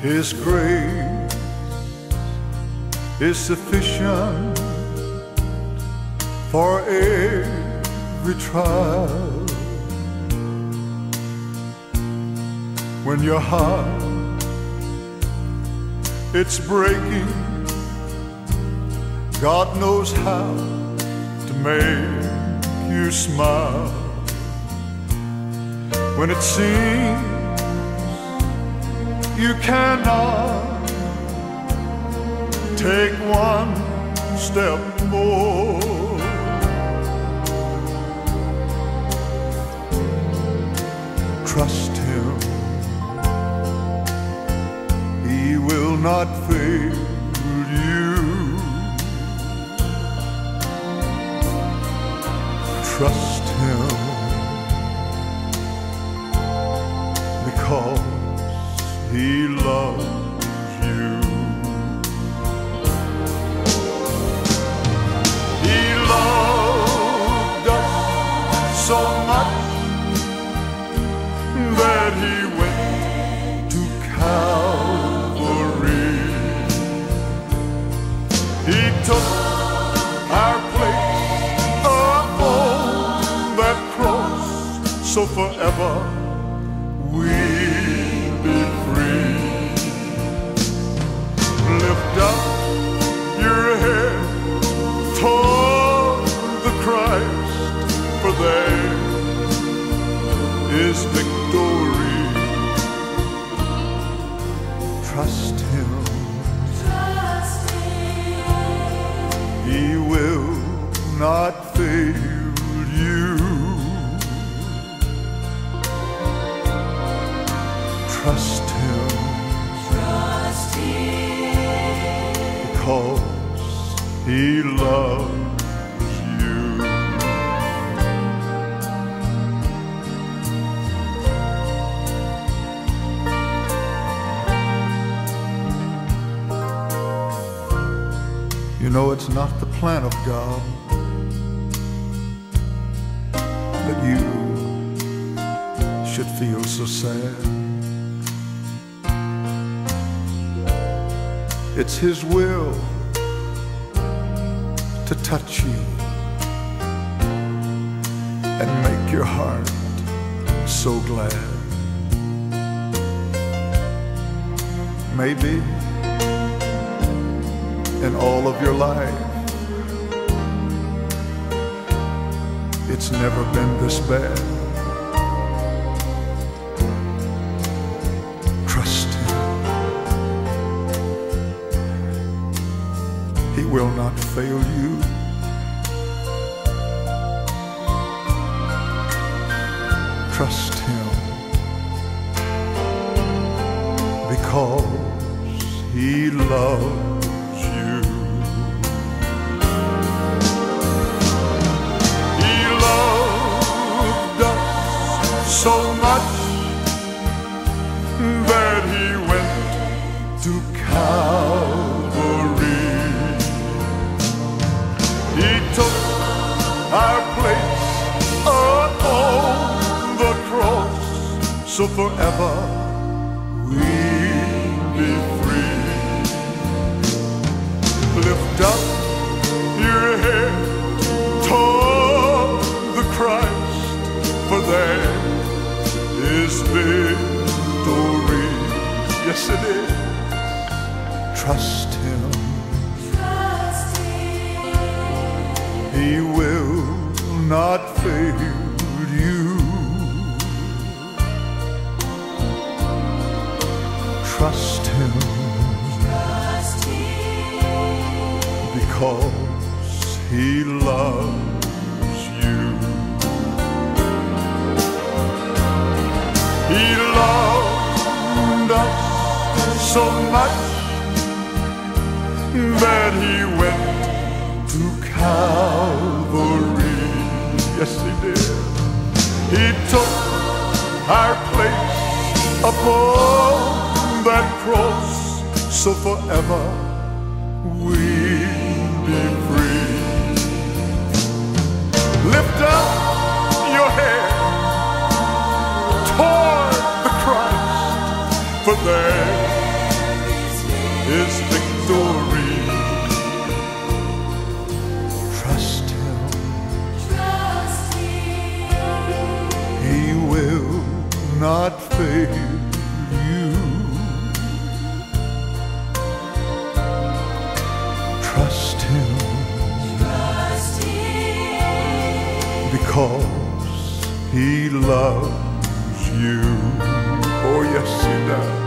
His grace is sufficient for every trial. When your heart it's breaking, God knows how to make you smile. When it seems you cannot take one step more, trust Him. He will not fail you. Trust Him, because He loves you. He loved us so much that He went to Calvary. He took our place upon that cross, so forever we'll be free. Lift up your head toward the Christ, for there is victory. Trust Him. He will not fail you. Trust Him. Because He loves you. You know, it's not the plan of God that you should feel so sad. It's His will to touch you and make your heart so glad. Maybe in all of your life it's never been this bad. Trust Him. He will not fail you. Trust Him, because He loves you. He loved us so much that He went to Calvary. He took our place upon the cross, so forever we'll be free. Lift up your head toward the Christ, for there is victory. Yes, it is. Trust Him. He will not fail you. Trust Him, because He loves you. He loved us so much that He went to Calvary. Yes, He did. He took our place upon that cross, so forever we'll be free. Lift up your head toward the Christ, for there is victory. Trust Him. He will not fail you. Trust Him. Because He loves you. Oh yes, He does.